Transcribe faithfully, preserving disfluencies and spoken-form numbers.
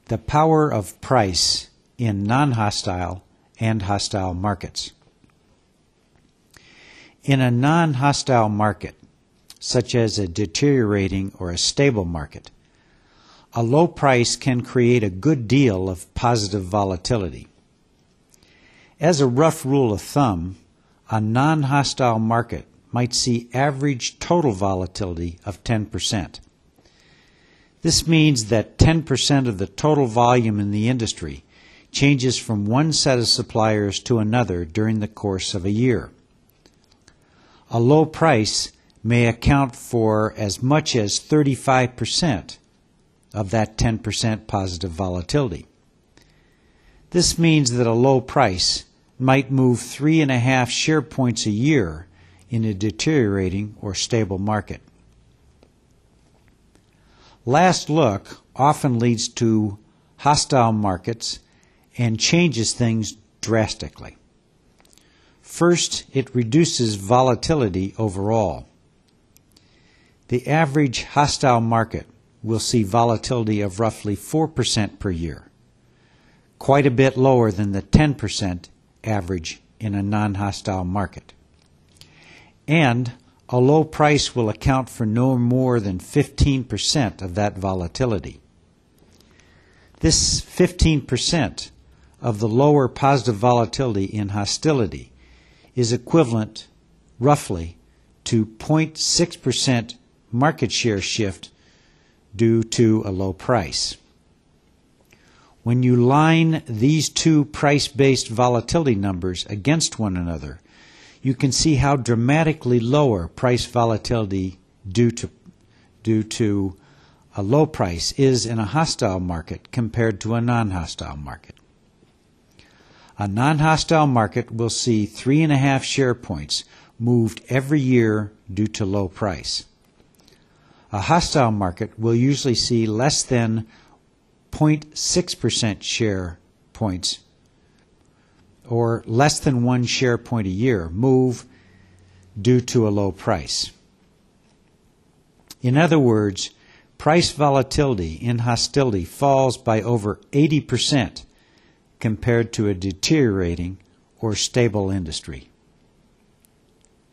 The power of price in non-hostile and hostile markets. In a non-hostile market, such as a deteriorating or a stable market, a low price can create a good deal of positive volatility. As a rough rule of thumb, a non-hostile market might see average total volatility of ten percent. This means that ten percent of the total volume in the industry changes from one set of suppliers to another during the course of a year. A low price may account for as much as thirty-five percent of that ten percent positive volatility. This means that a low price might move three and a half share points a year in a deteriorating or stable market. Last look often leads to hostile markets and changes things drastically. First, it reduces volatility overall. The average hostile market will see volatility of roughly four percent per year, quite a bit lower than the ten percent average in a non-hostile market. And a low price will account for no more than fifteen percent of that volatility. This fifteen percent of the lower positive volatility in hostility is equivalent, roughly, to zero point six percent market share shift due to a low price. When you line these two price-based volatility numbers against one another, you can see how dramatically lower price volatility due to, due to a low price is in a hostile market compared to a non-hostile market. A non-hostile market will see three and a half share points moved every year due to low price. A hostile market will usually see less than zero point six percent share points, or less than one share point a year, move due to a low price. In other words, price volatility in hostility falls by over eighty percent compared to a deteriorating or stable industry.